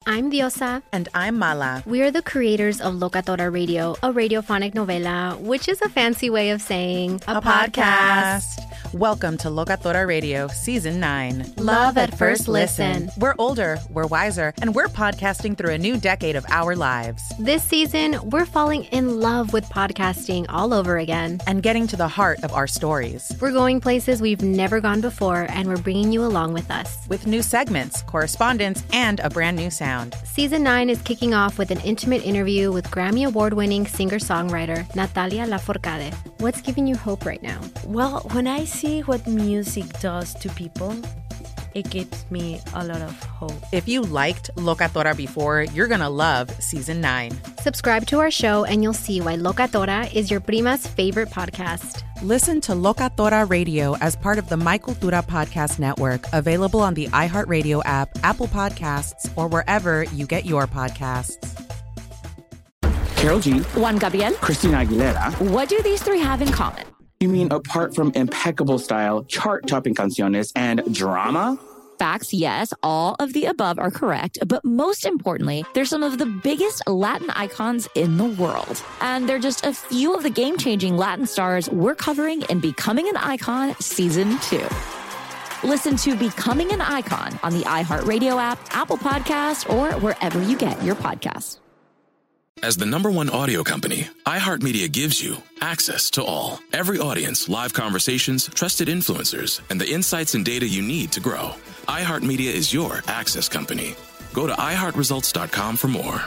I'm Diosa. And I'm Mala. We are the creators of Locatora Radio, a radiophonic novela, which is a fancy way of saying a podcast. Welcome to Locatora Radio, Season 9. Love at first listen. We're older, we're wiser, and we're podcasting through a new decade of our lives. This season, we're falling in love with podcasting all over again. And getting to the heart of our stories. We're going places we've never gone before, and we're bringing you along with us. With new segments, correspondence, and a brand new sound. Season 9 is kicking off with an intimate interview with Grammy Award-winning singer-songwriter Natalia Lafourcade. What's giving you hope right now? Well, when I see what music does to people, it gives me a lot of hope. If you liked Locatora before, you're going to love Season 9. Subscribe to our show and you'll see why Locatora is your prima's favorite podcast. Listen to Locatora Radio as part of the My Cultura Podcast Network, available on the iHeartRadio app, Apple Podcasts, or wherever you get your podcasts. Karol G, Juan Gabriel, Christina Aguilera. What do these three have in common? You mean apart from impeccable style, chart-topping canciones, and drama? Facts, yes, all of the above are correct. But most importantly, they're some of the biggest Latin icons in the world. And they're just a few of the game-changing Latin stars we're covering in Becoming an Icon Season 2. Listen to Becoming an Icon on the iHeartRadio app, Apple Podcasts, or wherever you get your podcasts. As the #1 audio company, iHeartMedia gives you access to all. Every audience, live conversations, trusted influencers, and the insights and data you need to grow. iHeartMedia is your access company. Go to iHeartResults.com for more.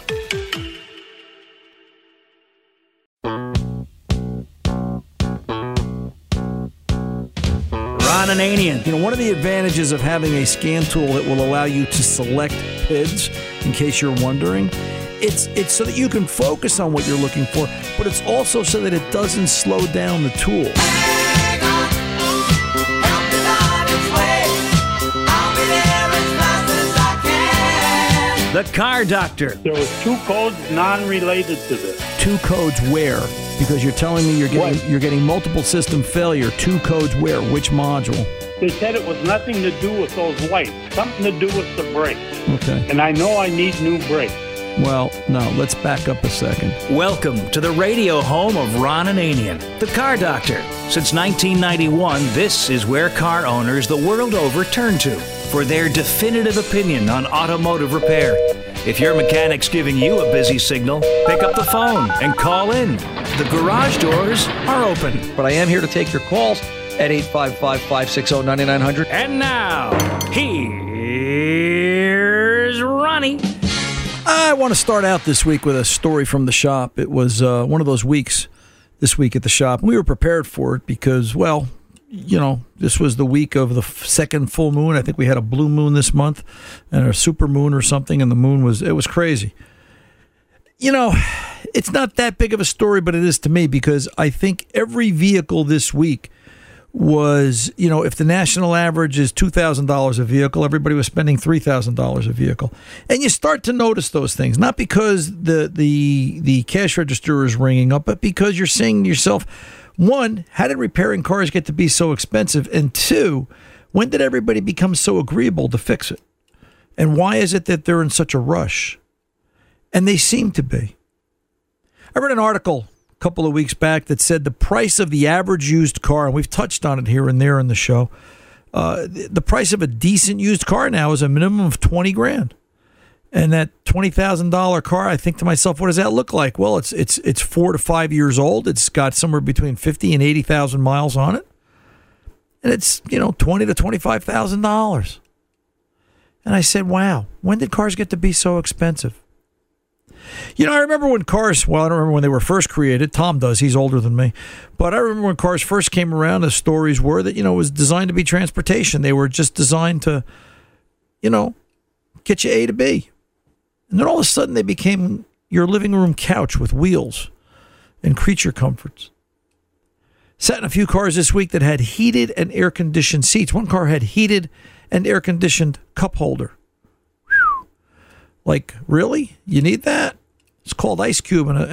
Ron Ananian. You know, one of the advantages of having a scan tool that will allow you to select PIDs, in case you're wondering, it's so that you can focus on what you're looking for, but it's also so that it doesn't slow down the tool. The Car Doctor. There were 2 codes non-related to this. 2 codes where? Because you're telling me you're getting multiple system failure. 2 codes where? Which module? They said it was nothing to do with those lights. Something to do with the brakes. Okay. And I know I need new brakes. Well, no, let's back up a second. Welcome to the radio home of Ron Ananian, the Car Doctor. Since 1991, this is where car owners the world over turn to for their definitive opinion on automotive repair. If your mechanic's giving you a busy signal, pick up the phone and call in. The garage doors are open. But I am here to take your calls at 855-560-9900. And now, here's Ronnie. I want to start out this week with a story from the shop. It was one of those weeks this week at the shop. We were prepared for it because, well, you know, this was the week of the second full moon. I think we had a blue moon this month and a super moon or something, and the moon was crazy. You know, it's not that big of a story, but it is to me because I think every vehicle this week was, you know, if the national average is $2,000 a vehicle, everybody was spending $3,000 a vehicle. And you start to notice those things, not because the cash register is ringing up, but because you're saying to yourself, one, how did repairing cars get to be so expensive? And two, when did everybody become so agreeable to fix it? And why is it that they're in such a rush? And they seem to be. I read an article couple of weeks back that said the price of the average used car, and we've touched on it here and there in the show, the price of a decent used car now is a minimum of $20,000. And that $20,000 car, I think to myself, what does that look like? Well, it's 4 to 5 years old. It's got somewhere between 50 and 80,000 miles on it. And it's, you know, $20,000 to $25,000. And I said, wow, when did cars get to be so expensive? You know, I remember when cars, well, I don't remember when they were first created. Tom does. He's older than me. But I remember when cars first came around, the stories were that, you know, it was designed to be transportation. They were just designed to, you know, get you A to B. And then all of a sudden they became your living room couch with wheels and creature comforts. Sat in a few cars this week that had heated and air-conditioned seats. One car had heated and air-conditioned cup holder. Whew. Like, really? You need that? It's called Ice Cube and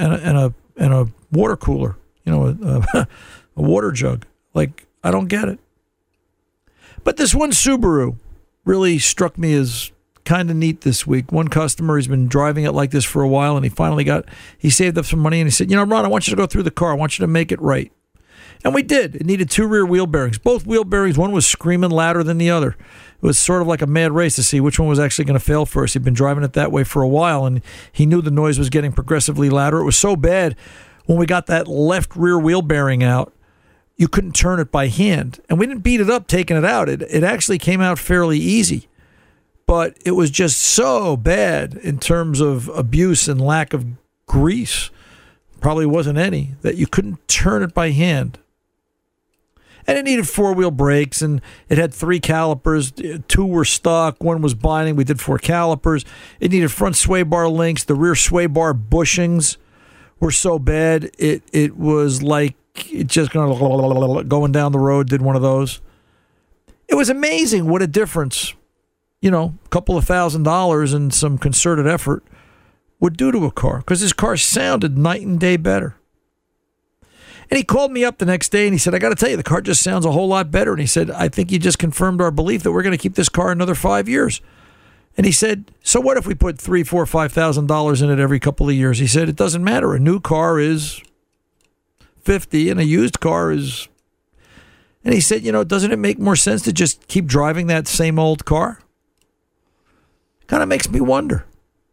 a water cooler. You know, a water jug. Like, I don't get it. But this one Subaru really struck me as kind of neat this week. One customer has been driving it like this for a while, and he saved up some money, and he said, Ron, I want you to go through the car. I want you to make it right. And we did. It needed 2 rear wheel bearings. Both wheel bearings, one was screaming louder than the other. It was sort of like a mad race to see which one was actually going to fail first. He'd been driving it that way for a while, and he knew the noise was getting progressively louder. It was so bad when we got that left rear wheel bearing out, you couldn't turn it by hand. And we didn't beat it up taking it out. It actually came out fairly easy. But it was just so bad in terms of abuse and lack of grease, probably wasn't any, that you couldn't turn it by hand. And it needed 4-wheel brakes, and it had 3 calipers. 2 were stuck, 1 was binding. We did 4 calipers. It needed front sway bar links. The rear sway bar bushings were so bad, it was like it just going down the road, did one of those. It was amazing what a difference, a couple of $1,000s and some concerted effort would do to a car, because his car sounded night and day better. And he called me up the next day and he said, I got to tell you, the car just sounds a whole lot better. And he said, I think you just confirmed our belief that we're going to keep this car another 5 years. And he said, so what if we put $3,000, $4,000, $5,000 in it every couple of years? He said, it doesn't matter. A new car is $50 and a used car is... And he said, doesn't it make more sense to just keep driving that same old car? Kind of makes me wonder.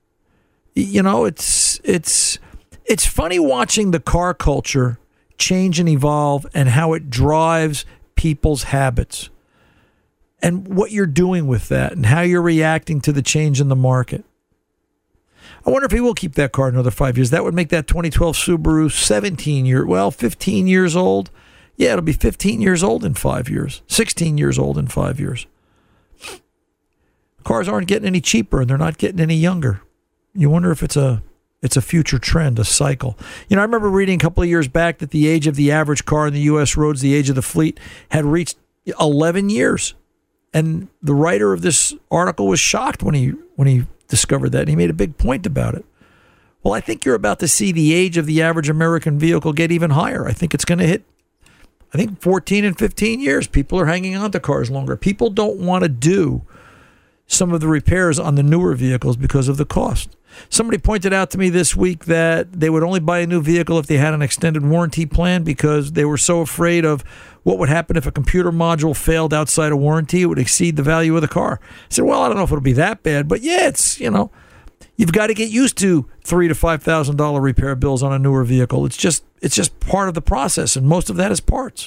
It's funny watching the car culture change and evolve and how it drives people's habits and what you're doing with that and how you're reacting to the change in the market. I wonder if he will keep that car another 5 years. That would make that 2012 Subaru 15 years old. Yeah, it'll be 15 years old in 5 years, 16 years old in 5 years. Cars aren't getting any cheaper and they're not getting any younger. You wonder if it's a future trend, a cycle. I remember reading a couple of years back that the age of the average car in the U.S. roads, the age of the fleet, had reached 11 years. And the writer of this article was shocked when he discovered that, and he made a big point about it. Well, I think you're about to see the age of the average American vehicle get even higher. I think it's going to hit, 14 and 15 years. People are hanging on to cars longer. People don't want to do some of the repairs on the newer vehicles because of the cost. Somebody pointed out to me this week that they would only buy a new vehicle if they had an extended warranty plan because they were so afraid of what would happen if a computer module failed outside of warranty. It would exceed the value of the car. I said, well, I don't know if it'll be that bad, but yeah, it's, you've got to get used to $3,000 to $5,000 repair bills on a newer vehicle. It's just part of the process, and most of that is parts.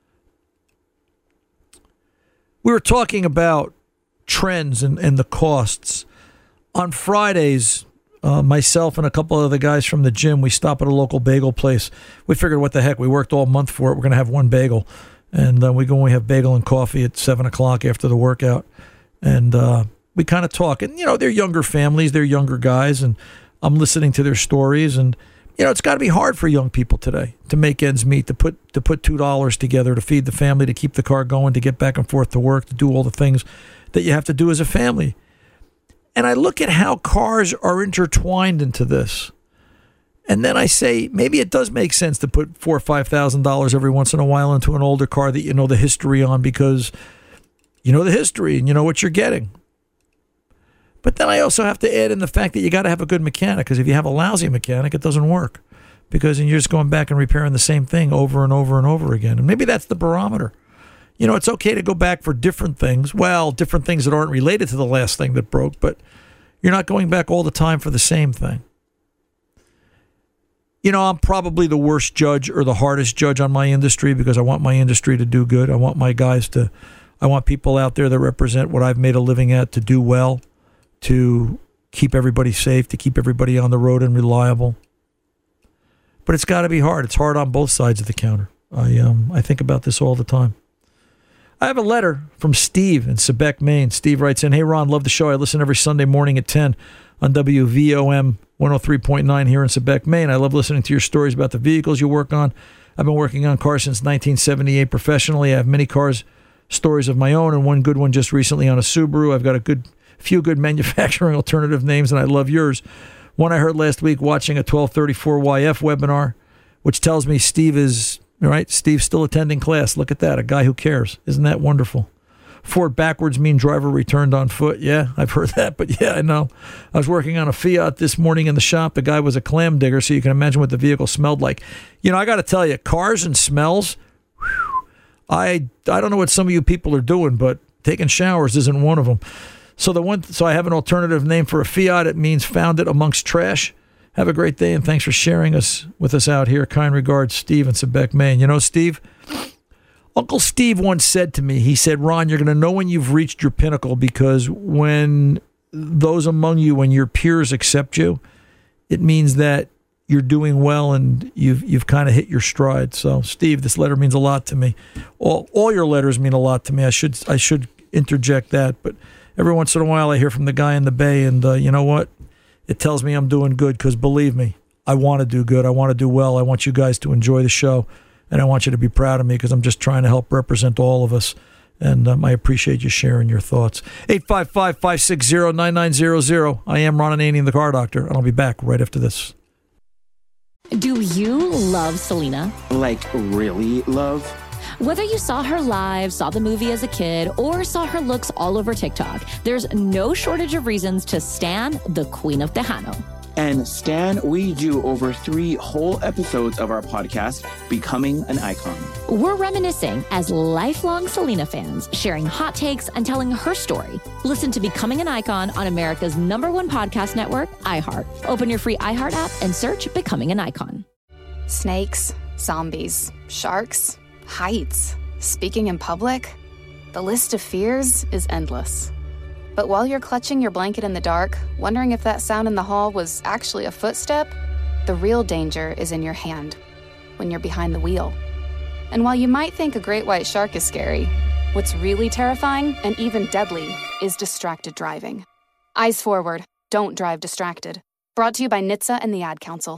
We were talking about trends and the costs. On Fridays, myself and a couple of the guys from the gym, we stop at a local bagel place. We figured, what the heck, we worked all month for it. We're going to have one bagel. And we go and we have bagel and coffee at 7 o'clock after the workout. And we kind of talk. And, they're younger families, they're younger guys, and I'm listening to their stories. And, it's got to be hard for young people today to make ends meet, to put $2 together to feed the family, to keep the car going, to get back and forth to work, to do all the things that you have to do as a family. And I look at how cars are intertwined into this. And then I say, maybe it does make sense to put $4,000 or $5,000 every once in a while into an older car that you know the history on, because you know the history and you know what you're getting. But then I also have to add in the fact that you got to have a good mechanic, because if you have a lousy mechanic, it doesn't work, because you're just going back and repairing the same thing over and over and over again. And maybe that's the barometer. It's okay to go back for different things. Well, different things that aren't related to the last thing that broke, but you're not going back all the time for the same thing. I'm probably the worst judge or the hardest judge on my industry, because I want my industry to do good. I want my guys I want people out there that represent what I've made a living at to do well, to keep everybody safe, to keep everybody on the road and reliable. But it's got to be hard. It's hard on both sides of the counter. I think about this all the time. I have a letter from Steve in Sebec, Maine. Steve writes in, hey, Ron, love the show. I listen every Sunday morning at 10 on WVOM 103.9 here in Sebec, Maine. I love listening to your stories about the vehicles you work on. I've been working on cars since 1978 professionally. I have many stories of my own, and one good one just recently on a Subaru. I've got a few good manufacturing alternative names, and I love yours. One I heard last week watching a 1234YF webinar, which tells me Steve is... All right, Steve's still attending class. Look at that, a guy who cares. Isn't that wonderful? Forward backwards mean driver returned on foot. Yeah, I've heard that, but yeah, I know. I was working on a Fiat this morning in the shop. The guy was a clam digger, so you can imagine what the vehicle smelled like. You know, I got to tell you, cars and smells, whew, I don't know what some of you people are doing, but taking showers isn't one of them. So I have an alternative name for a Fiat. It means found it amongst trash. Have a great day, and thanks for sharing with us out here. Kind regards, Steve in Quebec, Maine. You know, Steve, Uncle Steve once said to me, he said, Ron, you're going to know when you've reached your pinnacle, because when those among you and your peers accept you, it means that you're doing well and you've kind of hit your stride. So, Steve, this letter means a lot to me. All your letters mean a lot to me. I should interject that, but every once in a while I hear from the guy in the Bay, and you know what? It tells me I'm doing good, because believe me, I want to do good. I want to do well. I want you guys to enjoy the show. And I want you to be proud of me, because I'm just trying to help represent all of us. And I appreciate you sharing your thoughts. 855-560-9900. I am Ron Ananian, the Car Doctor, and I'll be back right after this. Do you love Selena? Like, really love? Whether you saw her live, saw the movie as a kid, or saw her looks all over TikTok, there's no shortage of reasons to stan the Queen of Tejano. And Stan, we do over 3 whole episodes of our podcast, Becoming an Icon. We're reminiscing as lifelong Selena fans, sharing hot takes and telling her story. Listen to Becoming an Icon on America's #1 podcast network, iHeart. Open your free iHeart app and search Becoming an Icon. Snakes, zombies, sharks, heights, speaking in public. The list of fears is endless. But while you're clutching your blanket in the dark, wondering if that sound in the hall was actually a footstep, the real danger is in your hand, when you're behind the wheel. And while you might think a great white shark is scary, what's really terrifying and even deadly is distracted driving. Eyes forward, don't drive distracted. Brought to you by NHTSA and the Ad Council.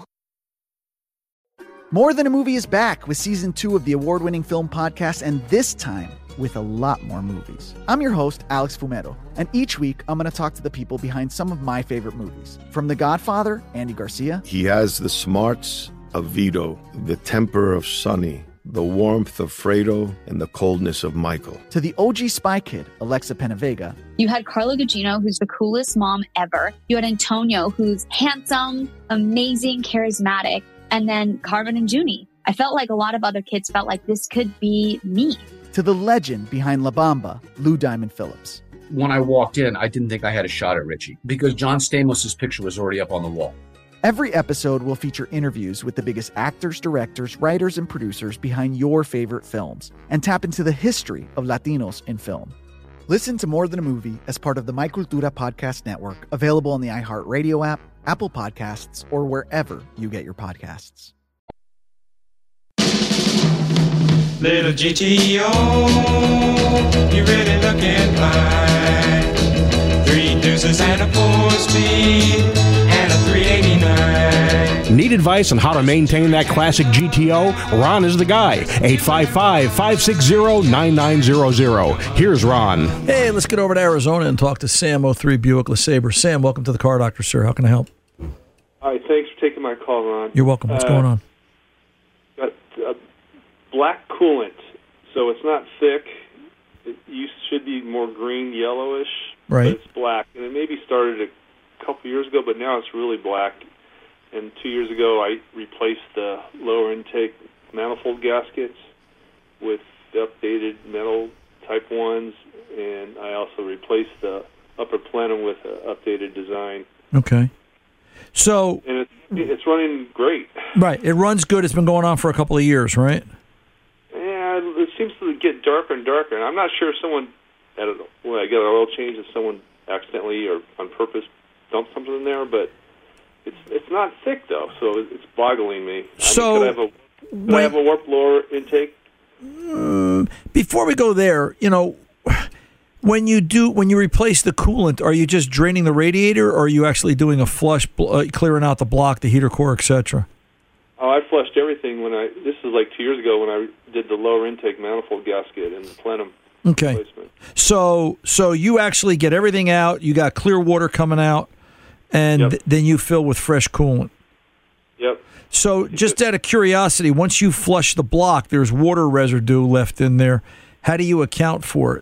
More Than a Movie is back with Season 2 of the award-winning film podcast, and this time with a lot more movies. I'm your host, Alex Fumero, and each week I'm going to talk to the people behind some of my favorite movies. From The Godfather, Andy Garcia. He has the smarts of Vito, the temper of Sonny, the warmth of Fredo, and the coldness of Michael. To the OG Spy Kid, Alexa Penavega. You had Carla Gugino, who's the coolest mom ever. You had Antonio, who's handsome, amazing, charismatic. And then Carmen and Junie. I felt like a lot of other kids felt like this could be me. To the legend behind La Bamba, Lou Diamond Phillips. When I walked in, I didn't think I had a shot at Richie because John Stamos' picture was already up on the wall. Every episode will feature interviews with the biggest actors, directors, writers, and producers behind your favorite films, and tap into the history of Latinos in film. Listen to More Than a Movie as part of the My Cultura podcast network, available on the iHeartRadio app, Apple Podcasts, or wherever you get your podcasts. Little GTO, you really looking fine. 3 deuces and a 4-speed and a 389. Need advice on how to maintain that classic GTO? Ron is the guy. 855-560-9900. Here's Ron. Hey, let's get over to Arizona and talk to Sam, 03 Buick LeSabre. Sam, welcome to the Car Doctor, sir. How can I help? Hi, thanks for taking my call, Ron. You're welcome. What's going on? Got black coolant, so it's not thick. It should be more green, yellowish, right? But it's black. And it maybe started a couple years ago, but now it's really black. And 2 years ago, I replaced the lower intake manifold gaskets with the updated metal type ones, and I also replaced the upper plenum with an updated design. Okay. So, and it's running great. Right. It runs good. It's been going on for a couple of years, right? Yeah, it seems to get darker and darker. And I'm not sure if someone, when I get an oil change, if someone accidentally or on purpose dumped something in there, but it's not thick, though, so it's boggling me. So, could I have a warp lower intake? Before we go there, when you replace the coolant, are you just draining the radiator, or are you actually doing a flush, clearing out the block, the heater core, etc.? Oh, I flushed everything this is like 2 years ago when I did the lower intake manifold gasket and the plenum replacement. So you actually get everything out, you got clear water coming out, and then you fill with fresh coolant. Yep. So just out of curiosity, once you flush the block, there's water residue left in there. How do you account for it?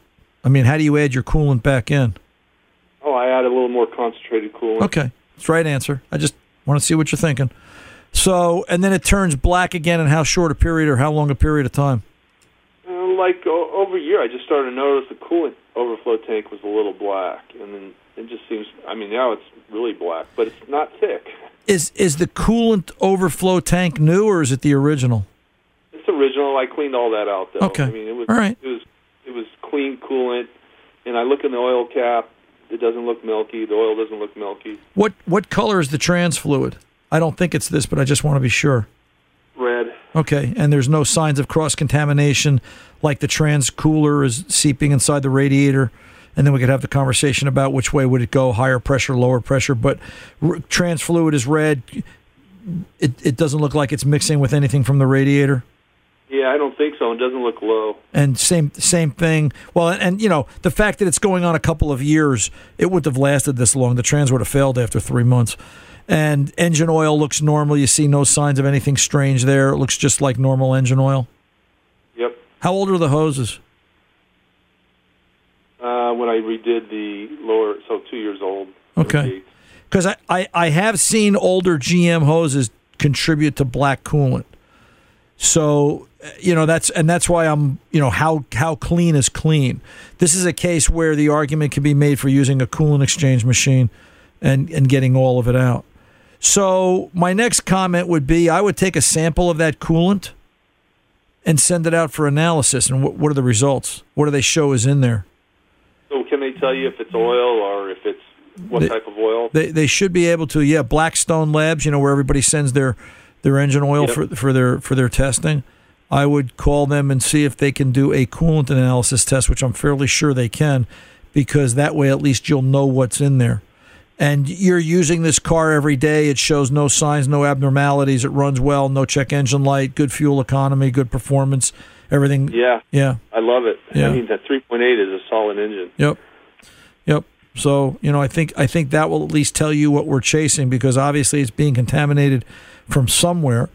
I mean, how do you add your coolant back in? Oh, I add a little more concentrated coolant. Okay, that's the right answer. I just want to see what you're thinking. So, and then it turns black again in how short a period or how long a period of time? Over a year, I just started to notice the coolant overflow tank was a little black, and then it just seems, now it's really black, but it's not thick. Is the coolant overflow tank new, or is it the original? It's original. I cleaned all that out, though. Okay. It was all right. It was clean coolant, and I look in the oil cap. It doesn't look milky. The oil doesn't look milky. What color is the trans fluid? I don't think it's this, but I just want to be sure. Red. Okay, and there's no signs of cross-contamination like the trans cooler is seeping inside the radiator, and then we could have the conversation about which way would it go, higher pressure, lower pressure, but trans fluid is red. It doesn't look like it's mixing with anything from the radiator? Yeah, I don't think so. It doesn't look low. And same thing. Well, and the fact that it's going on a couple of years, it wouldn't have lasted this long. The trans would have failed after 3 months. And engine oil looks normal. You see no signs of anything strange there. It looks just like normal engine oil. Yep. How old are the hoses? When I redid the lower, so 2 years old. Okay. Because I have seen older GM hoses contribute to black coolant. So, that's why I'm, how clean is clean. This is a case where the argument can be made for using a coolant exchange machine and getting all of it out. So my next comment would be I would take a sample of that coolant and send it out for analysis. And what are the results? What do they show is in there? So can they tell you if it's oil or if it's what type of oil? They should be able to. Yeah, Blackstone Labs, where everybody sends their engine oil for their testing. I would call them and see if they can do a coolant analysis test, which I'm fairly sure they can, because that way at least you'll know what's in there. And you're using this car every day. It shows no signs, no abnormalities. It runs well, no check engine light, good fuel economy, good performance, everything. Yeah. I love it. Yeah. That 3.8 is a solid engine. Yep. So, I think that will at least tell you what we're chasing, because obviously it's being contaminated from somewhere.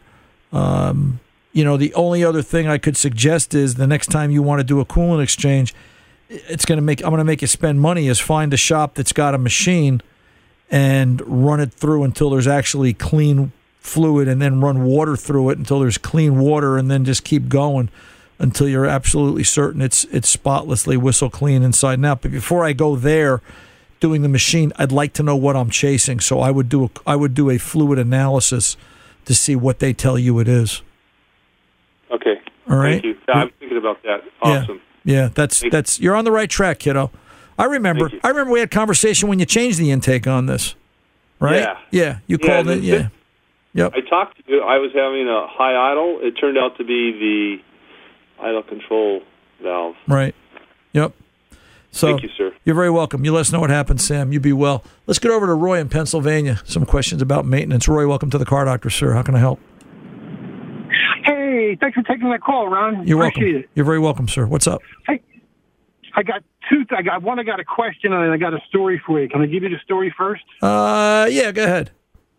The only other thing I could suggest is the next time you want to do a coolant exchange, I'm going to make you spend money, is find a shop that's got a machine and run it through until there's actually clean fluid, and then run water through it until there's clean water, and then just keep going until you're absolutely certain it's spotlessly whistle clean inside and out. But before I go there doing the machine, I'd like to know what I'm chasing. So I would do a fluid analysis to see what they tell you it is. Okay. All right. Thank you. I was thinking about that. Awesome. Yeah, that's you're on the right track, kiddo. I remember we had conversation when you changed the intake on this, right? Yeah. You called it. Yeah. Yep. I talked to you. I was having a high idle. It turned out to be the idle control valve. Right. Yep. So thank you, sir. You're very welcome. You let us know what happened, Sam. You be well. Let's get over to Roy in Pennsylvania. Some questions about maintenance. Roy, welcome to the Car Doctor, sir. How can I help? Hey, thanks for taking my call, Ron. You're Appreciate welcome. You're very welcome, sir. What's up? Hey, I got two. I got a question, and I got a story for you. Can I give you the story first? Yeah, go ahead.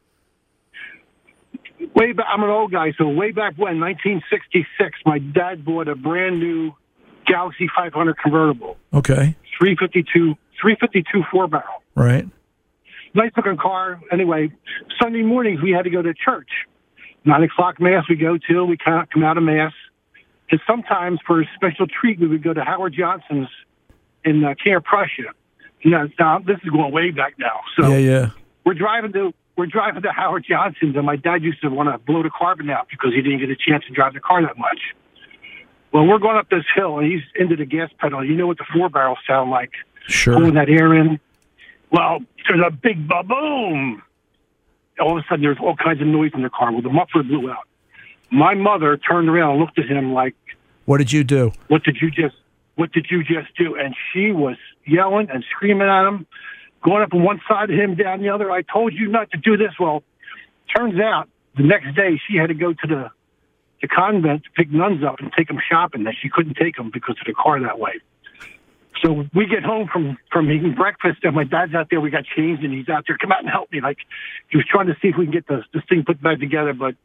Way back, I'm an old guy, so way back when, 1966, my dad bought a brand new Galaxy 500 convertible. Okay. 352 4-barrel. Right. Nice looking car. Anyway, Sunday mornings we had to go to church. 9 o'clock mass we go to. We come out of mass. And sometimes for a special treat we would go to Howard Johnson's in King Prussia. Now this is going way back now. So yeah. We're driving to Howard Johnson's, and my dad used to want to blow the carbon out because he didn't get a chance to drive the car that much. Well, we're going up this hill, and he's into the gas pedal. You know what the 4-barrels sound like. Sure. Pulling that air in. Well, there's a big ba-boom. All of a sudden, there's all kinds of noise in the car. Well, the muffler blew out. My mother turned around and looked at him like, "What did you do? What did you just do?" And she was yelling and screaming at him, going up on one side of him, down the other. I told you not to do this. Well, turns out the next day she had to go to the convent to pick nuns up and take them shopping. That she couldn't take them because of the car that way. So we get home from eating breakfast, and my dad's out there. We got changed, and he's out there. Come out and help me. Like, he was trying to see if we can get this thing put back together, but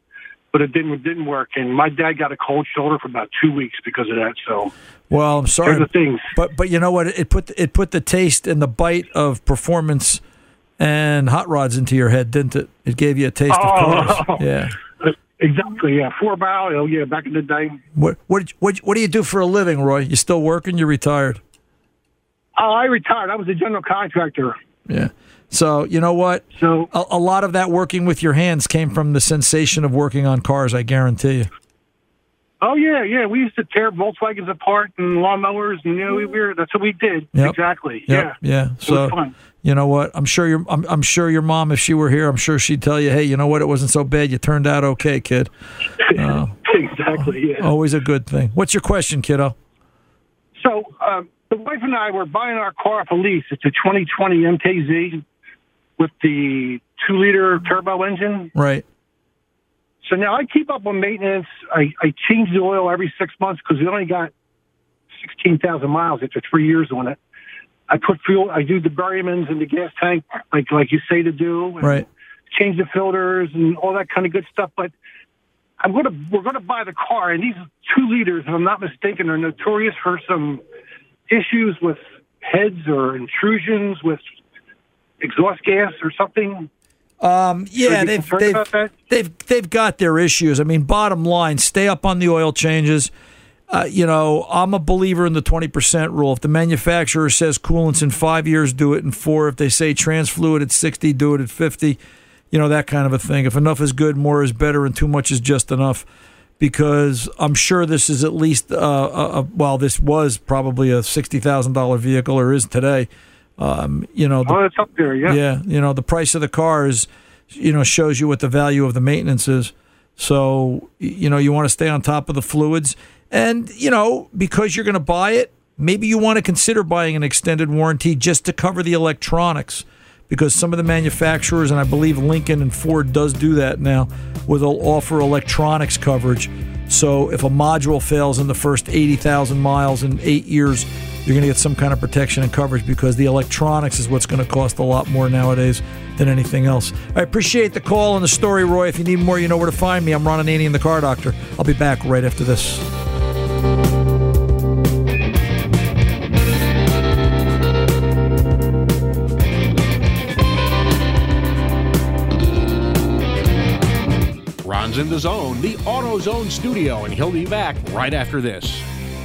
but it didn't work. And my dad got a cold shoulder for about 2 weeks because of that. So, well, I'm sorry, the things. But you know what? It put the taste and the bite of performance and hot rods into your head, didn't it? It gave you a taste of cars. Yeah. Exactly, yeah. 4-barrel, yeah, back in the day. What do you do for a living, Roy? You still working? You're retired? Oh, I retired. I was a general contractor. Yeah. So, you know what? So a lot of that working with your hands came from the sensation of working on cars, I guarantee you. Oh, yeah. We used to tear Volkswagens apart and lawnmowers, and that's what we did. Yep. Exactly. Yep. Yeah. So, it was fun. You know what? I'm sure your mom, if she were here, I'm sure she'd tell you, hey, you know what? It wasn't so bad. You turned out okay, kid. Exactly, yeah. Always a good thing. What's your question, kiddo? So, the wife and I were buying our car off a lease. It's a 2020 MKZ with the 2-liter turbo engine. Right. So now I keep up on maintenance. I change the oil every 6 months because we only got 16,000 miles after 3 years on it. I put fuel. I do the Berrymans in the gas tank, like you say to do. And right. Change the filters and all that kind of good stuff. But we're gonna buy the car, and these 2 liters, if I'm not mistaken, are notorious for some issues with heads or intrusions with exhaust gas or something. Yeah, they've got their issues. I mean, bottom line, stay up on the oil changes. I'm a believer in the 20% rule. If the manufacturer says coolant's in 5 years, do it in 4. If they say trans fluid at 60, do it at 50. That kind of a thing. If enough is good, more is better, and too much is just enough. Because I'm sure this is at least, this was probably a $60,000 vehicle, or is today. It's up there, yeah. Yeah, the price of the car is, shows you what the value of the maintenance is. So, you want to stay on top of the fluids. And, because you're going to buy it, maybe you want to consider buying an extended warranty just to cover the electronics. Because some of the manufacturers, and I believe Lincoln and Ford does do that now, where they'll offer electronics coverage. So if a module fails in the first 80,000 miles in 8 years, you're going to get some kind of protection and coverage, because the electronics is what's going to cost a lot more nowadays than anything else. I appreciate the call and the story, Roy. If you need more, you know where to find me. I'm Ron Ananian, the Car Doctor. I'll be back right after this. Ron's in the zone, the AutoZone studio, and he'll be back right after this.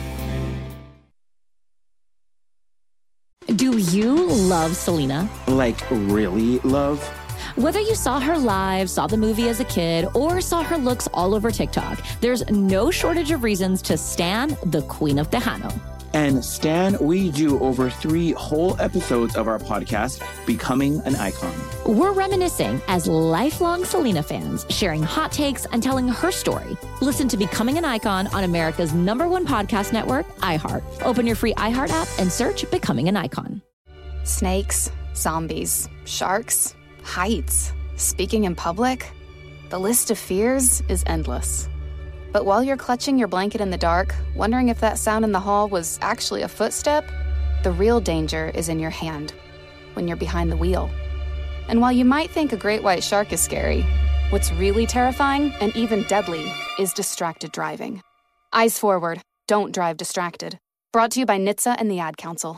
Do you love Selena? Like, really love? Whether you saw her live, saw the movie as a kid, or saw her looks all over TikTok, there's no shortage of reasons to stan the Queen of Tejano. And Stan, we do over 3 whole episodes of our podcast, Becoming an Icon. We're reminiscing as lifelong Selena fans, sharing hot takes and telling her story. Listen to Becoming an Icon on America's #1 podcast network, iHeart. Open your free iHeart app and search Becoming an Icon. Snakes, zombies, sharks, heights. Speaking in public, the list of fears is endless. But while you're clutching your blanket in the dark, wondering if that sound in the hall was actually a footstep, the real danger is in your hand, when you're behind the wheel. And while you might think a great white shark is scary, what's really terrifying and even deadly is distracted driving. Eyes forward, don't drive distracted. Brought to you by NHTSA and the Ad Council.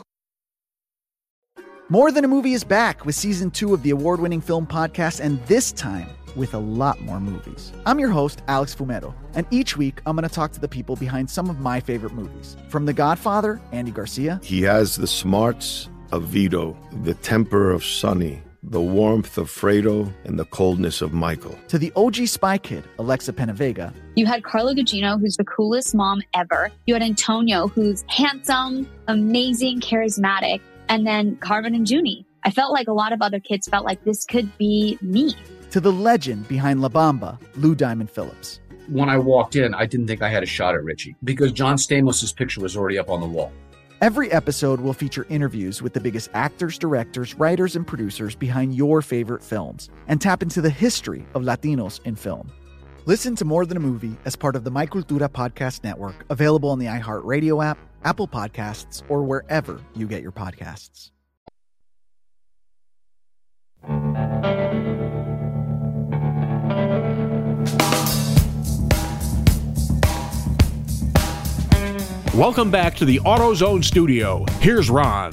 More Than a Movie is back with Season 2 of the award-winning film podcast, and this time, with a lot more movies. I'm your host, Alex Fumero, and each week I'm going to talk to the people behind some of my favorite movies. From The Godfather, Andy Garcia. He has the smarts of Vito, the temper of Sonny, the warmth of Fredo, and the coldness of Michael. To the OG Spy Kid, Alexa Penavega. You had Carla Gugino, who's the coolest mom ever. You had Antonio, who's handsome, amazing, charismatic. And then Carmen and Junie. I felt like a lot of other kids felt like this could be me. To the legend behind La Bamba, Lou Diamond Phillips. When I walked in, I didn't think I had a shot at Richie because John Stamos' picture was already up on the wall. Every episode will feature interviews with the biggest actors, directors, writers, and producers behind your favorite films, and tap into the history of Latinos in film. Listen to More Than a Movie as part of the My Cultura podcast network, available on the iHeart Radio app, Apple Podcasts, or wherever you get your podcasts. Welcome back to the AutoZone studio. Here's Ron.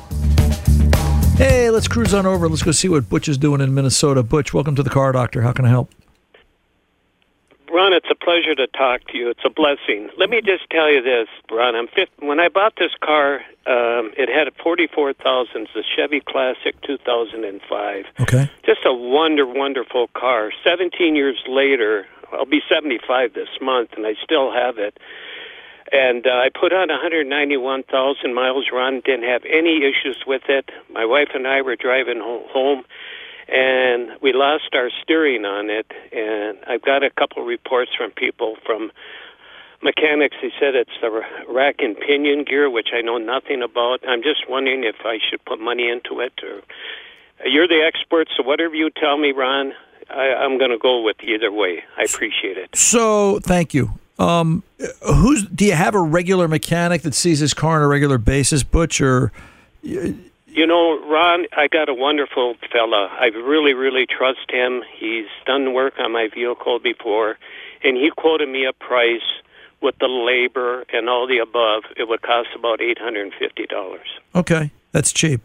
Hey, let's cruise on over. Let's go see what Butch is doing in Minnesota. Butch, welcome to the Car Doctor. How can I help? Ron, it's a pleasure to talk to you. It's a blessing. Let me just tell you this, Ron. When I bought this car, it had 44,000. It's a Chevy Classic 2005. Okay. Just a wonderful car. 17 years later, I'll be 75 this month, and I still have it. And I put on 191,000 miles, Ron. Didn't have any issues with it. My wife and I were driving home, and we lost our steering on it. And I've got a couple reports from people, from mechanics. They said it's the rack and pinion gear, which I know nothing about. I'm just wondering if I should put money into it. Or you're the expert, so whatever you tell me, Ron, I'm going to go with either way. I appreciate it. So, thank you. Do you have a regular mechanic that sees this car on a regular basis, Butch, or? You know, Ron, I got a wonderful fella. I really trust him. He's done work on my vehicle before, and he quoted me a price with the labor and all the above. It would cost about $850. Okay, that's cheap.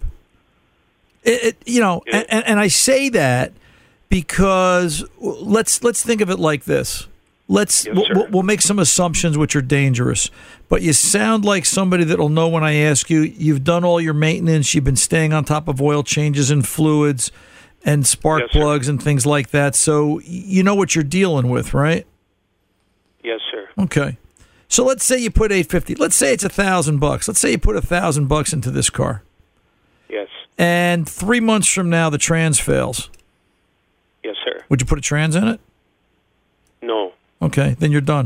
And I say that because let's think of it like this. We'll make some assumptions which are dangerous, but you sound like somebody that'll know when I ask you. You've done all your maintenance. You've been staying on top of oil changes and fluids and spark plugs and things like that. So you know what you're dealing with, right? Yes, sir. Okay. So let's say you put $850. Let's say it's $1,000. Let's say you put $1,000 into this car. Yes. And 3 months from now, the trans fails. Yes, sir. Would you put a trans in it? No. Okay, then you're done.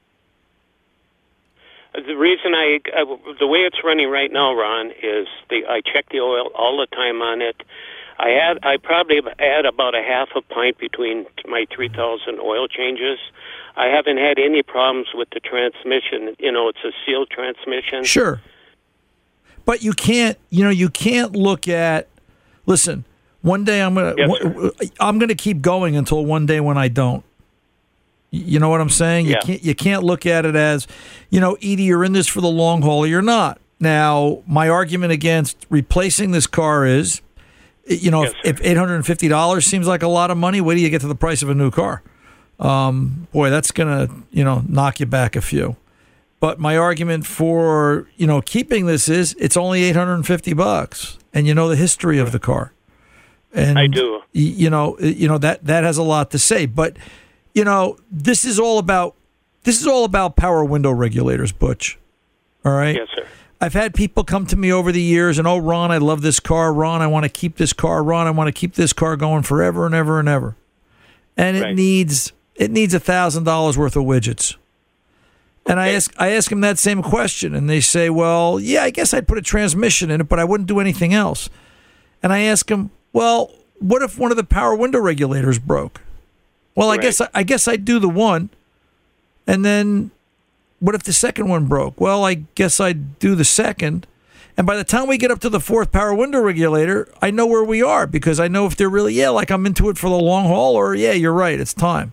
The reason the way it's running right now, Ron, is I check the oil all the time on it. I probably add about a half a pint between my 3,000 oil changes. I haven't had any problems with the transmission. You know, it's a sealed transmission. Sure. But you can't look at, listen, one day I'm going to keep going until one day when I don't. You know what I'm saying? Yeah. You can't look at it as, either you're in this for the long haul or you're not. Now, my argument against replacing this car is, if $850 seems like a lot of money, wait till you get to the price of a new car. Boy, that's going to, knock you back a few. But my argument for, keeping this is it's only $850, and you know the history of the car. And I do. That has a lot to say, but this is all about power window regulators, Butch. All right? Yes, sir. I've had people come to me over the years and, Ron, I love this car. Ron, I want to keep this car. Ron, I want to keep this car going forever and ever and ever. And it needs $1,000 worth of widgets. And I ask them that same question, and they say, well, yeah, I guess I'd put a transmission in it, but I wouldn't do anything else. And I ask them, well, what if one of the power window regulators broke? Well, I guess I'd do the one, and then what if the second one broke? Well, I guess I'd do the second, and by the time we get up to the fourth power window regulator, I know where we are because I know if they're really, I'm into it for the long haul, or you're right, it's time.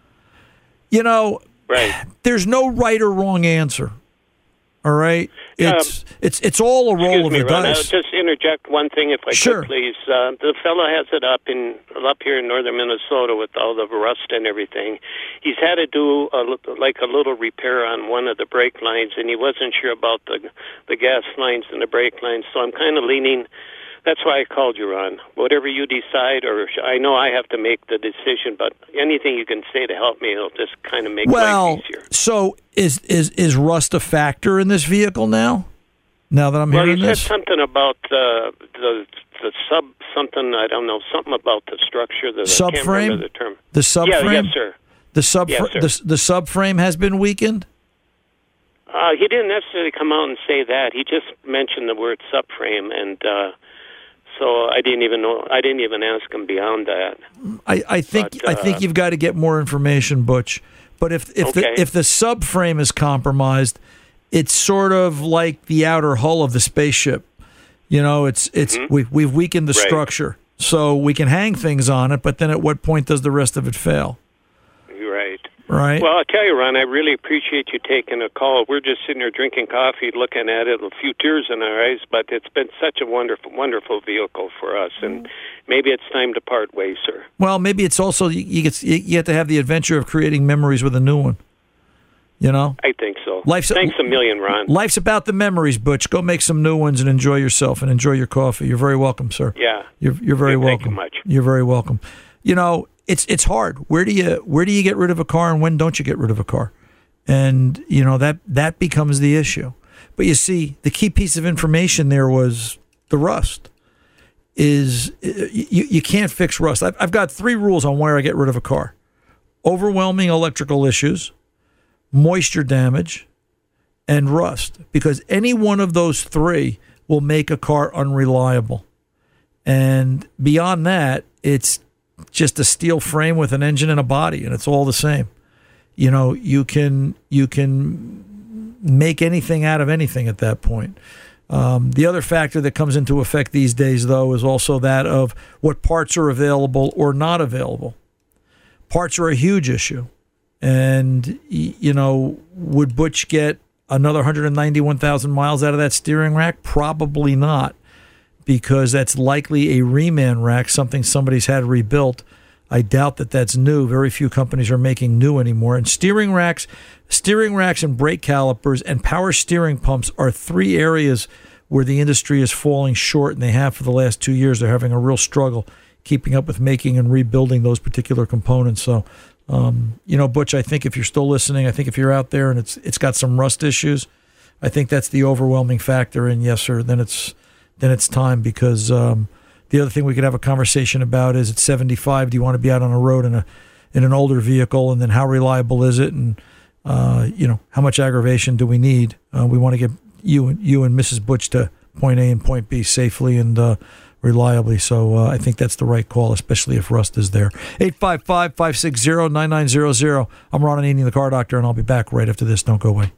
Right. There's no right or wrong answer. All right, it's all a roll of the Ron, dice. I'll just interject one thing, if I could, please. The fellow has it up here in northern Minnesota with all the rust and everything. He's had to do a little repair on one of the brake lines, and he wasn't sure about the gas lines and the brake lines. So I'm kind of leaning. That's why I called you, Ron. Whatever you decide, or I know I have to make the decision, but anything you can say to help me, it'll just kind of make life easier. So is rust a factor in this vehicle now? Now that I'm hearing this? Well, you said something about the something, I don't know, something about the structure. I can't remember the term. The subframe? Yes, sir. The subframe has been weakened? He didn't necessarily come out and say that. He just mentioned the word subframe, and so I didn't even know. I didn't even ask him beyond that. I think you've got to get more information, Butch. But if the subframe is compromised, it's sort of like the outer hull of the spaceship. We've weakened the structure, so we can hang things on it. But then, at what point does the rest of it fail? Right. right? Well, I'll tell you, Ron, I really appreciate you taking a call. We're just sitting here drinking coffee, looking at it, a few tears in our eyes, but it's been such a wonderful, wonderful vehicle for us, and maybe it's time to part ways, sir. Well, maybe it's also you get to have the adventure of creating memories with a new one. You know? I think so. Thanks a million, Ron. Life's about the memories, Butch. Go make some new ones and enjoy yourself and enjoy your coffee. You're very welcome, sir. Yeah. You're very welcome. Thank you much. You're very welcome. You know, it's hard. Where do you get rid of a car, and when don't you get rid of a car? And you know that becomes the issue. But you see, the key piece of information there was the rust. You can't fix rust. I've got 3 rules on where I get rid of a car: overwhelming electrical issues, moisture damage, and rust. Because any one of those 3 will make a car unreliable. And beyond that, it's just a steel frame with an engine and a body, and it's all the same. You know, you can make anything out of anything at that point. The other factor that comes into effect these days, though, is also that of what parts are available or not available. Parts are a huge issue. And, you know, would Butch get another 191,000 miles out of that steering rack? Probably not, because that's likely a reman rack, something somebody's had rebuilt. I doubt that that's new. Very few companies are making new anymore. And steering racks and brake calipers and power steering pumps are 3 areas where the industry is falling short, and they have for the last 2 years. They're having a real struggle keeping up with making and rebuilding those particular components. So, you know, Butch, I think if you're still listening, I think if you're out there and it's got some rust issues, I think that's the overwhelming factor. And yes, sir, then it's time, because the other thing we could have a conversation about is at 75, do you want to be out on a road in an older vehicle, and then how reliable is it, and you know, how much aggravation do we need? We want to get you and Mrs. Butch to point A and point B safely and reliably. So I think that's the right call, especially if rust is there. 855-560-9900. I'm Ron Ananian, the Car Doctor, and I'll be back right after this. Don't go away.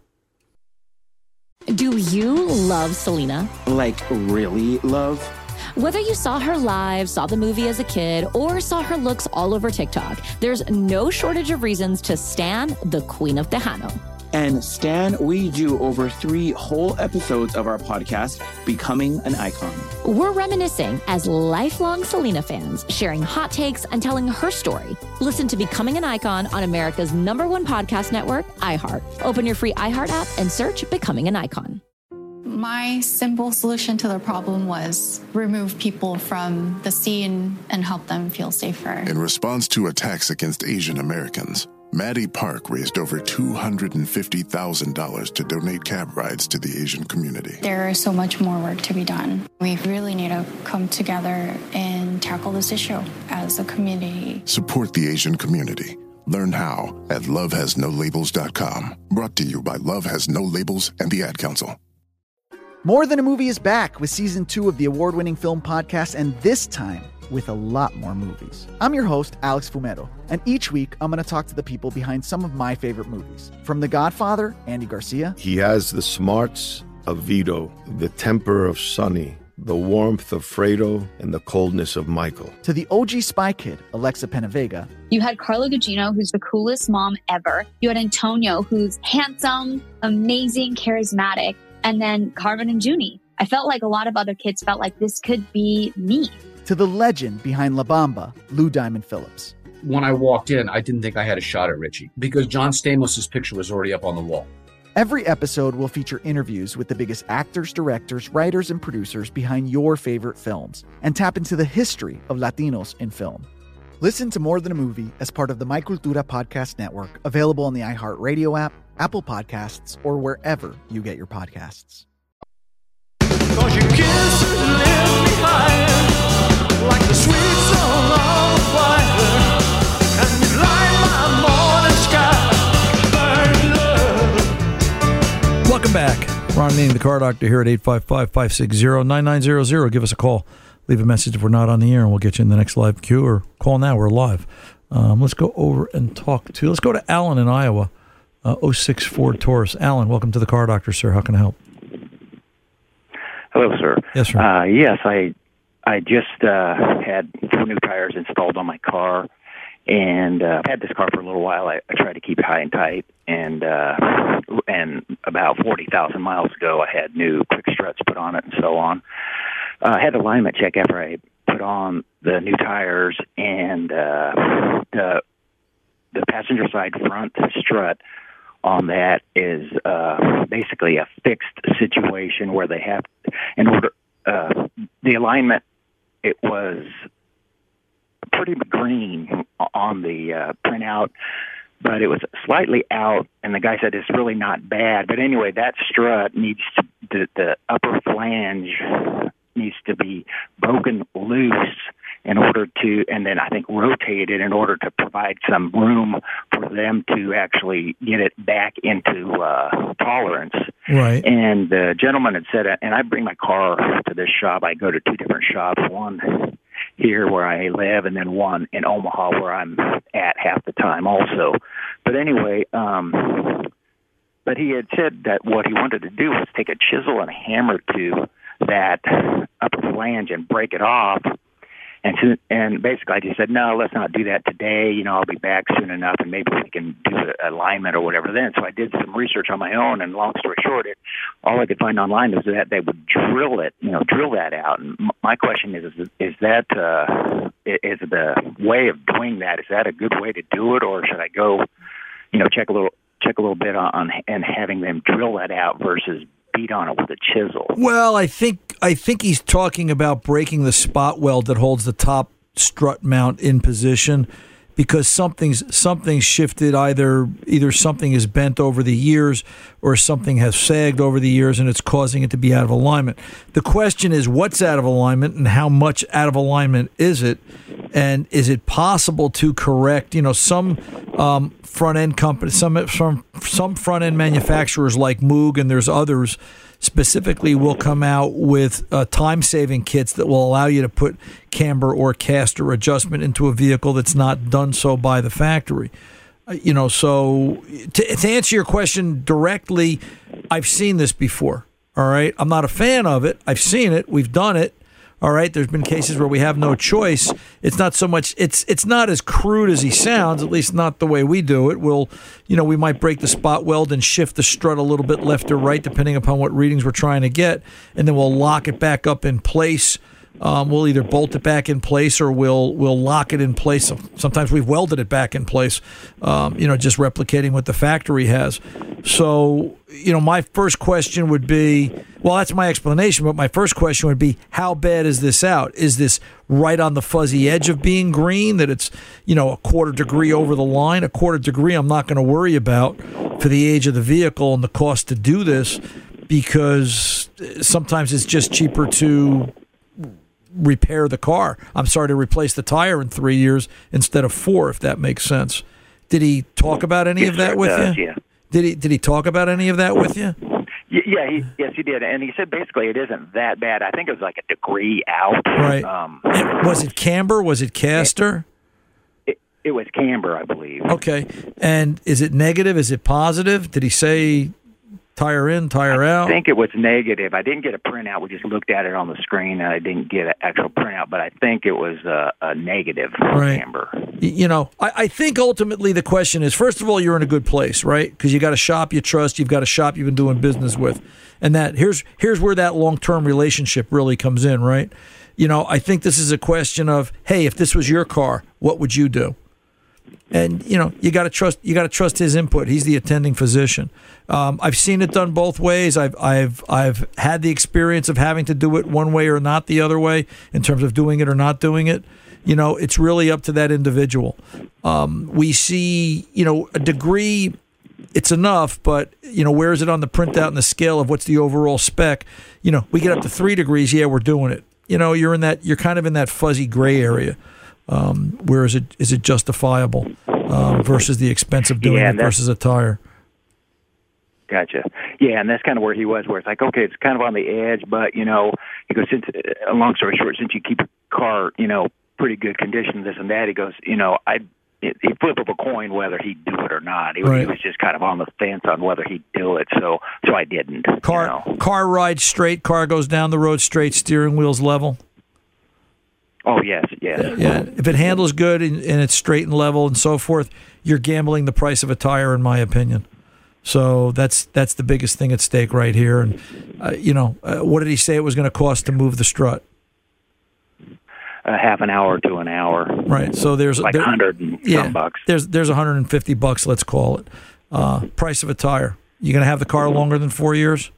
Do you love Selena? Like, really love? Whether you saw her live, saw the movie as a kid, or saw her looks all over TikTok, there's no shortage of reasons to stan the Queen of Tejano. And Stan, we do over 3 whole episodes of our podcast, Becoming an Icon. We're reminiscing as lifelong Selena fans, sharing hot takes and telling her story. Listen to Becoming an Icon on America's #1 podcast network, iHeart. Open your free iHeart app and search Becoming an Icon. My simple solution to the problem was remove people from the scene and help them feel safer. In response to attacks against Asian Americans, Maddie Park raised over $250,000 to donate cab rides to the Asian community. There is so much more work to be done. We really need to come together and tackle this issue as a community. Support the Asian community. Learn how at lovehasnolabels.com. Brought to you by Love Has No Labels and the Ad Council. More Than a Movie is back with Season 2 of the award-winning film podcast, and this time with a lot more movies. I'm your host, Alex Fumero, and each week I'm going to talk to the people behind some of my favorite movies. From The Godfather, Andy Garcia. He has the smarts of Vito, the temper of Sonny, the warmth of Fredo, and the coldness of Michael. To the OG Spy Kid, Alexa Penavega. You had Carla Gugino, who's the coolest mom ever. You had Antonio, who's handsome, amazing, charismatic. And then Carmen and Junie. I felt like a lot of other kids felt like this could be me. To the legend behind La Bamba, Lou Diamond Phillips. When I walked in, I didn't think I had a shot at Richie because John Stamos' picture was already up on the wall. Every episode will feature interviews with the biggest actors, directors, writers, and producers behind your favorite films, and tap into the history of Latinos in film. Listen to More Than a Movie as part of the My Cultura podcast network, available on the iHeart Radio app, Apple Podcasts, or wherever you get your podcasts. 'Cause your kiss left me higher, like the sweet song of the choir, and you light my morning sky, burn love. Welcome back. Ron Ananian, the Car Doctor, here at 855-560-9900. Give us a call. Leave a message if we're not on the air, and we'll get you in the next live queue, or call now. We're live. Let's go over and let's go to Alan in Iowa, 064 Taurus. Alan, welcome to the Car Doctor, sir. How can I help? Hello, sir. Yes, sir. Yes, I just had 2 new tires installed on my car, And I've had this car for a little while. I tried to keep it high and tight, and about 40,000 miles ago, I had new quick struts put on it and so on. I had the alignment check after I put on the new tires, and the passenger side front strut on that is basically a fixed situation where they have, in order, the alignment, it was pretty green on the printout, but it was slightly out, and the guy said it's really not bad. But anyway, that strut needs to, the upper flange needs to be broken loose in order to, and then I think rotated in order to provide some room for them to actually get it back into tolerance. Right. And the gentleman had said, and I bring my car to this shop. I go to two different shops, one here where I live, and then one in Omaha where I'm at half the time also. But anyway, but he had said that what he wanted to do was take a chisel and a hammer to that upper flange and break it off. And basically I just said, no, let's not do that today. You know, I'll be back soon enough, and maybe we can do the alignment or whatever then. So I did some research on my own, and long story short, all I could find online was that they would drill that out. And my question is that is the way of doing that, is that a good way to do it, or should I go, check a little bit on and having them drill that out versus beat on it with a chisel? Well, I think he's talking about breaking the spot weld that holds the top strut mount in position, because something's shifted. Either something is bent over the years, or something has sagged over the years, and it's causing it to be out of alignment. The question is, what's out of alignment, and how much out of alignment is it, and is it possible to correct? Some front end companies, some front end manufacturers like Moog, and there's others specifically, will come out with time-saving kits that will allow you to put camber or caster adjustment into a vehicle that's not done so by the factory. So to answer your question directly, I've seen this before. All right, I'm not a fan of it. I've seen it. We've done it. All right, there's been cases where we have no choice. It's not so much. It's not as crude as he sounds. At least not the way we do it. We might break the spot weld and shift the strut a little bit left or right, depending upon what readings we're trying to get, and then we'll lock it back up in place. We'll either bolt it back in place, or we'll lock it in place. Sometimes we've welded it back in place, just replicating what the factory has. So, my first question would be, well, that's my explanation, but my first question would be, how bad is this out? Is this right on the fuzzy edge of being green, that it's, a quarter degree over the line? A quarter degree I'm not going to worry about for the age of the vehicle and the cost to do this, because sometimes it's just cheaper to repair the car. To replace the tire in 3 years instead of 4, if that makes sense. Did he talk about any of that with you? Yeah. Did he talk about any of that with you? Yeah, yes, he did. And he said basically it isn't that bad. I think it was like a degree out. Right. Was it camber? Was it caster? It was camber, I believe. Okay. And is it negative? Is it positive? Did he say tire in, tire out? I think it was negative. I didn't get a printout. We just looked at it on the screen, and I didn't get an actual printout, but I think it was a negative camber. I think ultimately the question is, first of all, you're in a good place, right? Because you got a shop you trust, you've got a shop you've been doing business with, and that here's where that long-term relationship really comes in, right? I think this is a question of, hey, if this was your car, what would you do? And you got to trust his input. He's the attending physician. I've seen it done both ways. I've had the experience of having to do it one way or not the other way in terms of doing it or not doing it. It's really up to that individual. We see, a degree, it's enough, but where is it on the printout and the scale of what's the overall spec? We get up to 3 degrees. Yeah, we're doing it. You're kind of in that fuzzy gray area. Where is it justifiable versus the expense of doing it versus a tire? Gotcha. Yeah, and that's kind of where he was, where it's like, okay, it's kind of on the edge, but, he goes, long story short, since you keep a car, pretty good condition, this and that, he goes, he flip up a coin whether he'd do it or not. He was just kind of on the fence on whether he'd do it, so I didn't. Car rides straight, car goes down the road straight, steering wheel's level? Oh, yes. Yeah. If it handles good and it's straight and level and so forth, you're gambling the price of a tire, in my opinion. So that's the biggest thing at stake right here. And, what did he say it was going to cost to move the strut? Half an hour to an hour. Right. So there's like $100 and some bucks. There's $150, let's call it. Price of a tire. You going to have the car longer than 4 years?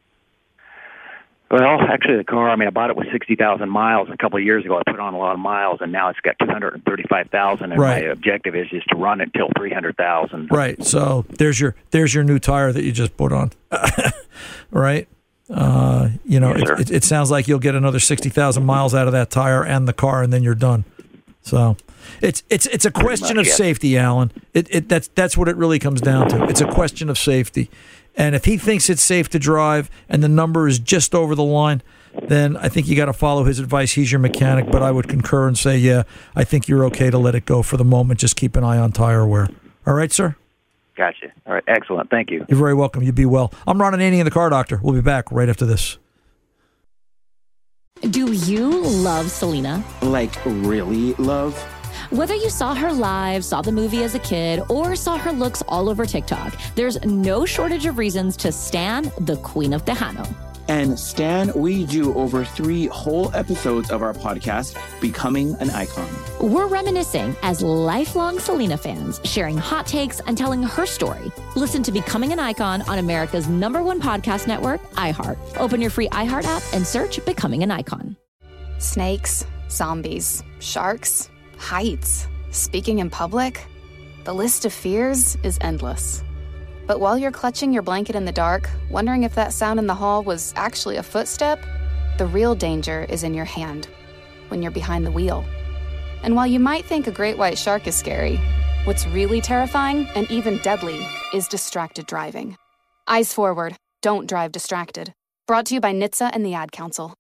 Well, actually, the car, I bought it with 60,000 miles a couple of years ago. I put on a lot of miles, and now it's got 235,000, and Right. my objective is just to run it till 300,000. Right. So there's your new tire that you just put on. Right? It sounds like you'll get another 60,000 miles out of that tire and the car, and then you're done. So it's a question of safety, Alan. That's what it really comes down to. It's a question of safety. And if he thinks it's safe to drive and the number is just over the line, then I think you got to follow his advice. He's your mechanic, but I would concur and say, yeah, I think you're okay to let it go for the moment. Just keep an eye on tire wear. All right, sir? Gotcha. All right, excellent. Thank you. You're very welcome. You be well. I'm Ron Ananian, the Car Doctor. We'll be back right after this. Do you love Selena? Like, really love? Whether you saw her live, saw the movie as a kid, or saw her looks all over TikTok, there's no shortage of reasons to stan the Queen of Tejano. And Stan, we do over 3 whole episodes of our podcast, Becoming an Icon. We're reminiscing as lifelong Selena fans, sharing hot takes and telling her story. Listen to Becoming an Icon on America's #1 podcast network, iHeart. Open your free iHeart app and search Becoming an Icon. Snakes, zombies, sharks, heights. Speaking in public, the list of fears is endless. But while you're clutching your blanket in the dark, wondering if that sound in the hall was actually a footstep, the real danger is in your hand, when you're behind the wheel. And while you might think a great white shark is scary, what's really terrifying and even deadly is distracted driving. Eyes forward, don't drive distracted. Brought to you by NHTSA and the Ad Council.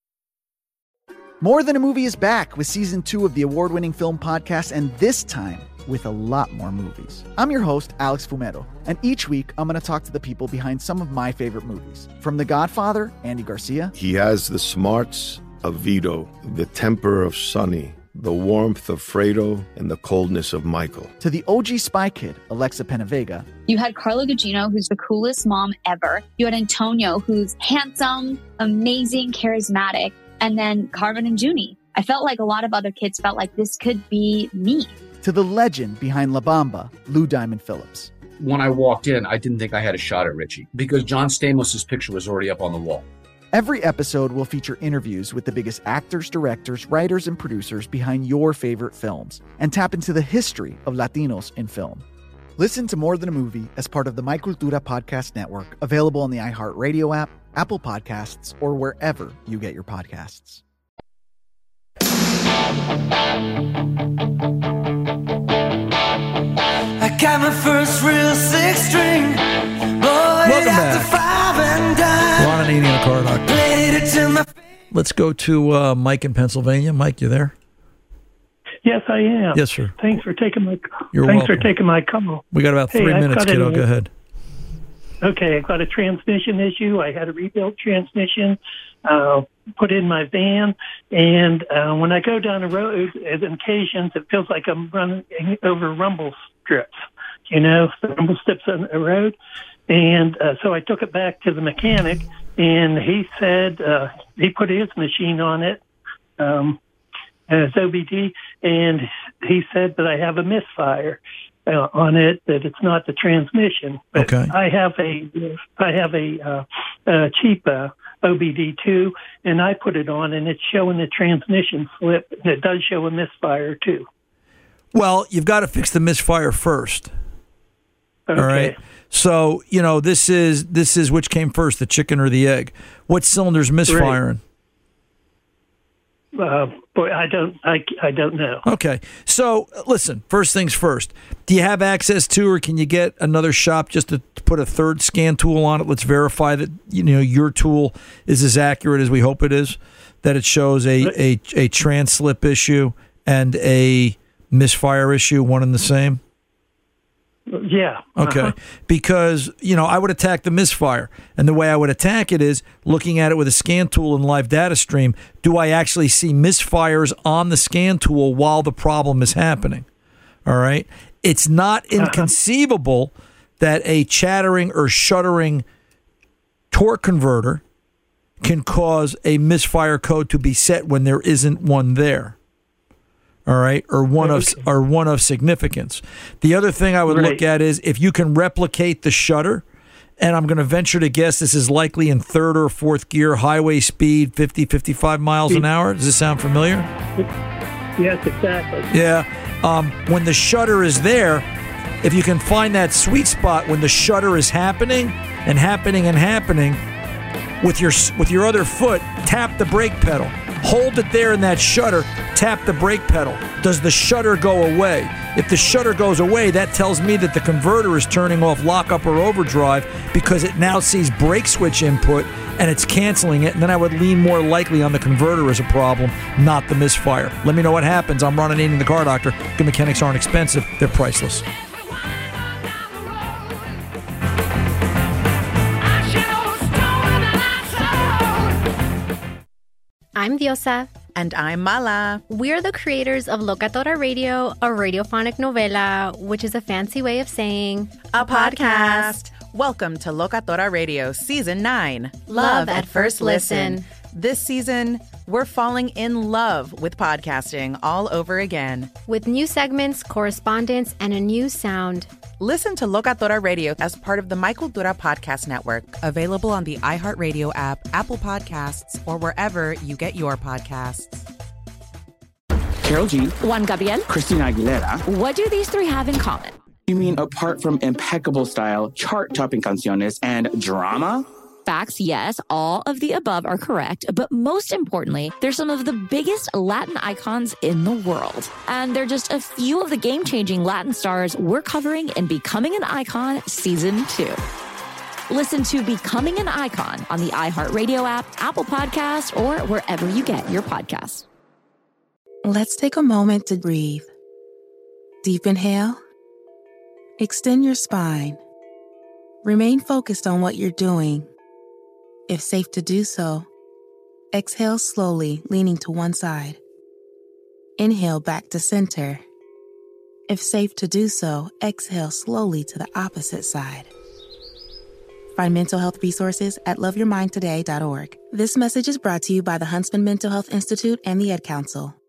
More Than a Movie is back with Season 2 of the award-winning film podcast, and this time with a lot more movies. I'm your host, Alex Fumero, and each week I'm going to talk to the people behind some of my favorite movies. From The Godfather, Andy Garcia. He has the smarts of Vito, the temper of Sonny, the warmth of Fredo, and the coldness of Michael. To the OG Spy Kid, Alexa Penavega. You had Carla Gugino, who's the coolest mom ever. You had Antonio, who's handsome, amazing, charismatic. And then Carmen and Junie. I felt like a lot of other kids felt like this could be me. To the legend behind La Bamba, Lou Diamond Phillips. When I walked in, I didn't think I had a shot at Richie because John Stamos' picture was already up on the wall. Every episode will feature interviews with the biggest actors, directors, writers, and producers behind your favorite films and tap into the history of Latinos in film. Listen to More Than a Movie as part of the My Cultura Podcast Network, available on the iHeartRadio app, Apple Podcasts, or wherever you get your podcasts. I got my first real 6-string. Welcome back. Ron Ananian, the Car Doctor. Let's go to Mike in Pennsylvania. Mike, you there? Yes, I am. Yes, sir. Thanks for taking my You're thanks welcome. for taking my call. We got about 3 minutes, kiddo. Go ahead. Okay, I've got a transmission issue. I had a rebuilt transmission put in my van, and when I go down the road, on occasions, it feels like I'm running over rumble strips, the rumble strips on the road. And so I took it back to the mechanic, and he said he put his machine on it, as OBD, and he said that I have a misfire on it, that it's not the transmission. But okay. I have a cheap OBD2, and I put it on, and it's showing the transmission slip, and it does show a misfire too. Well, you've got to fix the misfire first. Okay. All right. So, this is which came first, the chicken or the egg? What cylinder's misfiring? Boy, I don't know. Okay. So, listen, first things first. Do you have access to, or can you get another shop just to put a third scan tool on it? Let's verify that, your tool is as accurate as we hope it is, that it shows a trans slip issue and a misfire issue, one and the same. Yeah. Okay. Because, I would attack the misfire. And the way I would attack it is looking at it with a scan tool and live data stream. Do I actually see misfires on the scan tool while the problem is happening? All right. It's not inconceivable that a chattering or shuddering torque converter can cause a misfire code to be set when there isn't one there. All right, or one of significance. The other thing I would look at is if you can replicate the shudder, and I'm going to venture to guess this is likely in third or fourth gear, highway speed, 50, 55 miles an hour. Does this sound familiar? Yes, exactly. Yeah. When the shudder is there, if you can find that sweet spot when the shudder is happening and happening and happening, with your other foot, tap the brake pedal. Hold it there in that shudder, tap the brake pedal. Does the shudder go away? If the shudder goes away, that tells me that the converter is turning off lockup or overdrive because it now sees brake switch input and it's canceling it, and then I would lean more likely on the converter as a problem, not the misfire. Let me know what happens. I'm Ron Ananian, the Car Doctor. Good mechanics aren't expensive. They're priceless. I'm Diosa. And I'm Mala. We're the creators of Locatora Radio, a radiophonic novela, which is a fancy way of saying a podcast. Welcome to Locatora Radio Season 9. Love at First Listen. This season, we're falling in love with podcasting all over again. With new segments, correspondence, and a new sound. Listen to Locatora Radio as part of the My Cultura Podcast Network, available on the iHeartRadio app, Apple Podcasts, or wherever you get your podcasts. Carol G. Juan Gabriel. Christina Aguilera. What do these three have in common? You mean apart from impeccable style, chart-topping canciones, and drama? Facts, yes, all of the above are correct, but most importantly, they're some of the biggest Latin icons in the world. And they're just a few of the game-changing Latin stars we're covering in Becoming an Icon Season 2. Listen to Becoming an Icon on the iHeartRadio app, Apple Podcasts, or wherever you get your podcasts. Let's take a moment to breathe. Deep inhale. Extend your spine. Remain focused on what you're doing. If safe to do so, exhale slowly, leaning to one side. Inhale back to center. If safe to do so, exhale slowly to the opposite side. Find mental health resources at loveyourmindtoday.org. This message is brought to you by the Huntsman Mental Health Institute and the Ad Council.